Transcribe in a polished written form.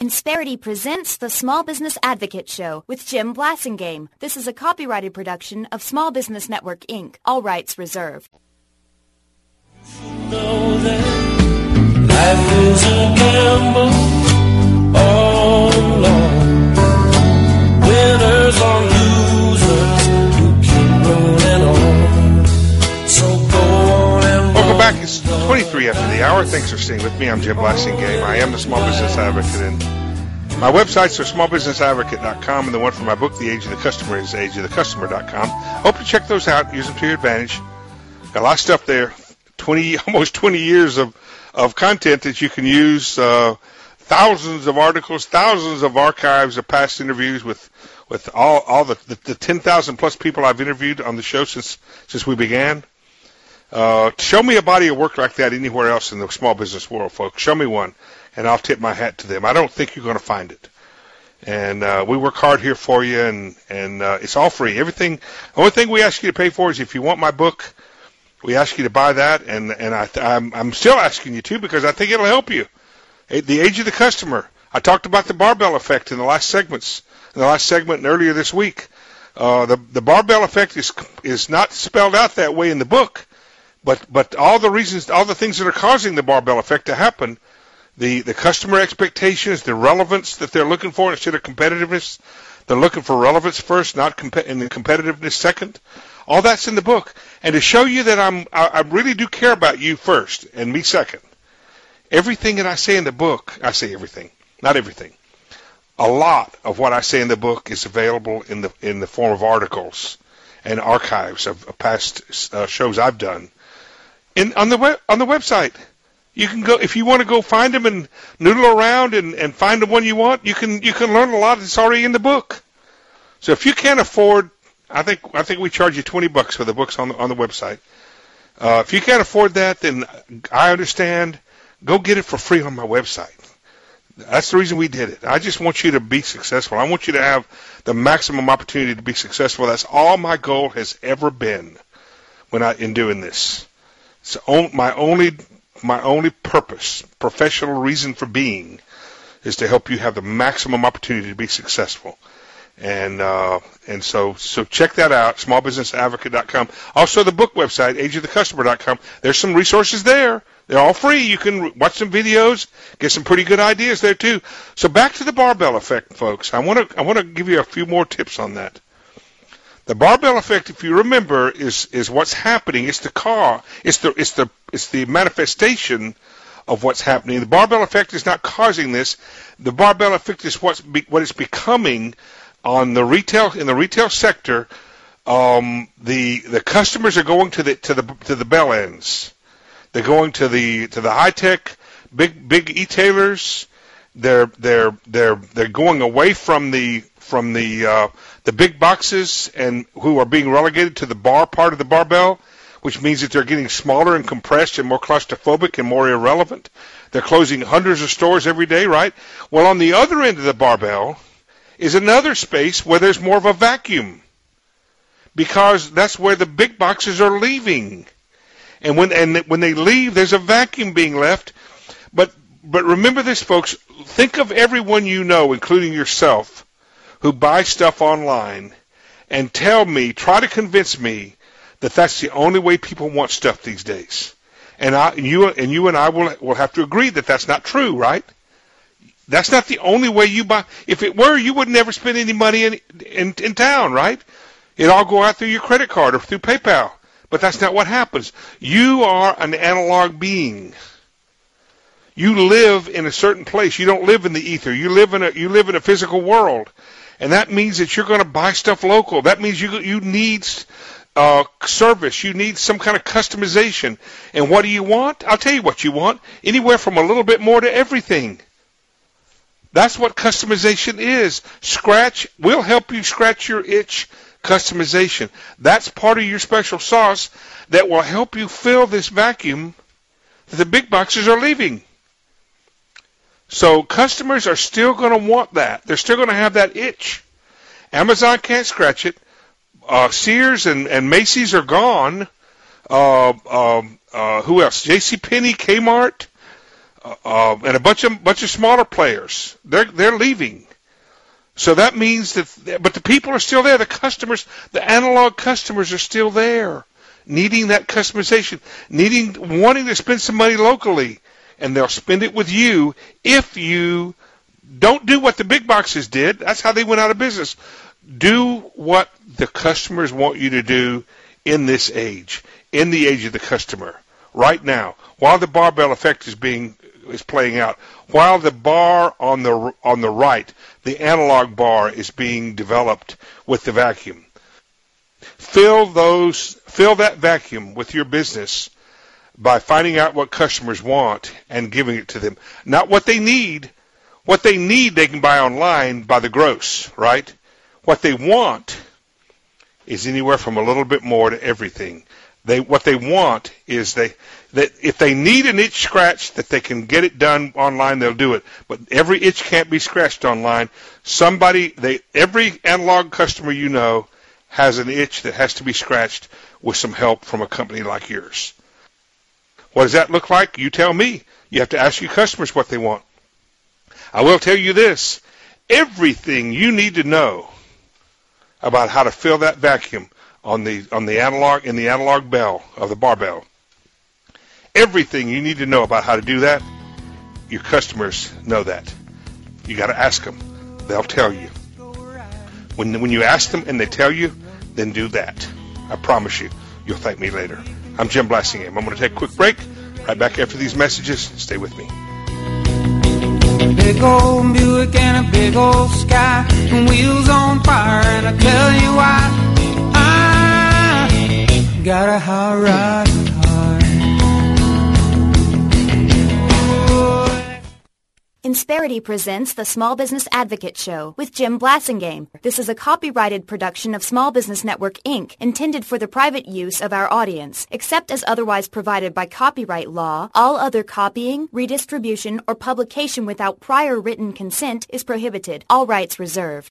Insperity presents the Small Business Advocate Show with Jim Blasingame. This is a copyrighted production of Small Business Network, Inc. All rights reserved. Know that life is a gamble all along. Winners or losers who keep rolling on. So go on and Welcome back. It's 23 after the hour. Thanks for staying with me. I'm Jim Blasingame. I am the Small Business Advocate, and my websites are smallbusinessadvocate.com, and the one for my book, The Age of the Customer, is ageofthecustomer.com. Hope you check those out. Use them to your advantage. Got a lot of stuff there. Almost 20 years of content that you can use. Thousands of articles, thousands of archives of past interviews with all the 10,000 plus people I've interviewed on the show since we began. Show me a body of work like that anywhere else in the small business world, folks. Show me one, and I'll tip my hat to them. I don't think you're going to find it. And we work hard here for you, and it's all free. Everything. The only thing we ask you to pay for is if you want my book, we ask you to buy that, and I'm still asking you to because I think it'll help you. The Age of the Customer. I talked about the barbell effect in the last segment and earlier this week. The barbell effect is not spelled out that way in the book. But all the reasons, all the things that are causing the barbell effect to happen, the customer expectations, the relevance that they're looking for instead of competitiveness, they're looking for relevance first, not and the competitiveness second. All that's in the book. And to show you that I really do care about you first and me second. Everything that I say in the book, I say everything, not everything. A lot of what I say in the book is available in the form of articles and archives of past shows I've done. On the website, you can go if you want to go find them and noodle around and find the one you want. You can learn a lot that's already in the book. So if you can't afford, I think we charge you $20 for the books on the website. If you can't afford that, then I understand. Go get it for free on my website. That's the reason we did it. I just want you to be successful. I want you to have the maximum opportunity to be successful. That's all my goal has ever been in doing this. So my only purpose, professional reason for being, is to help you have the maximum opportunity to be successful. And so check that out, smallbusinessadvocate.com. Also the book website, ageofthecustomer.com. There's some resources there. They're all free. You can watch some videos, get some pretty good ideas there too. So back to the barbell effect, folks. I want to give you a few more tips on that. The barbell effect, if you remember, is what's happening. It's the manifestation of what's happening. The barbell effect is not causing this. The barbell effect is what it's becoming in the retail sector. The customers are going to the bell ends. They're going to the high tech big e-tailers. They're going away from the big boxes and who are being relegated to the bar part of the barbell, which means that they're getting smaller and compressed and more claustrophobic and more irrelevant. They're closing hundreds of stores every day, right? Well, on the other end of the barbell is another space where there's more of a vacuum, because that's where the big boxes are leaving. And when they leave, there's a vacuum being left. But remember this, folks. Think of everyone you know, including yourself, who buy stuff online, and try to convince me that that's the only way people want stuff these days. And you and I will have to agree that that's not true, right? That's not the only way you buy. If it were, you would never spend any money in town, right? It'd all go out through your credit card or through PayPal. But that's not what happens. You are an analog being. You live in a certain place. You don't live in the ether. You live in a physical world. And that means that you're going to buy stuff local. That means you need service. You need some kind of customization. And what do you want? I'll tell you what you want. Anywhere from a little bit more to everything. That's what customization is. We'll help you scratch your itch. Customization. That's part of your special sauce that will help you fill this vacuum that the big boxes are leaving. So customers are still going to want that. They're still going to have that itch. Amazon can't scratch it. Sears and Macy's are gone. Who else? JCPenney, Kmart, and a bunch of smaller players. They're leaving. So that means but the people are still there. The customers, the analog customers are still there, needing that customization, wanting to spend some money locally, and they'll spend it with you if you don't do what the big boxes did. That's how they went out of business. Do what the customers want you to do in this age, in the age of the customer, right now, while the barbell effect is playing out, while the bar on the right, the analog bar, is being developed with the vacuum. Fill that vacuum with your business by finding out what customers want and giving it to them. Not what they need. What they need they can buy online by the gross, right? What they want is anywhere from a little bit more to everything. What they want is that if they need an itch scratched, that they can get it done online, they'll do it. But every itch can't be scratched online. Every analog customer you know has an itch that has to be scratched with some help from a company like yours. What does that look like? You tell me. You have to ask your customers what they want. I will tell you this. Everything you need to know about how to fill that vacuum on the analog bell of the barbell. Everything you need to know about how to do that, your customers know that. You got to ask them. They'll tell you. When you ask them and they tell you, then do that. I promise you, you'll thank me later. I'm Jim Blassingame. I'm going to take a quick break. Right back after these messages. Stay with me. Big old Buick and a big old sky, and wheels on fire, and I tell you why. I got a high ride high. Insperity presents the Small Business Advocate Show with Jim Blassingame. This is a copyrighted production of Small Business Network, Inc., intended for the private use of our audience. Except as otherwise provided by copyright law, all other copying, redistribution, or publication without prior written consent is prohibited. All rights reserved.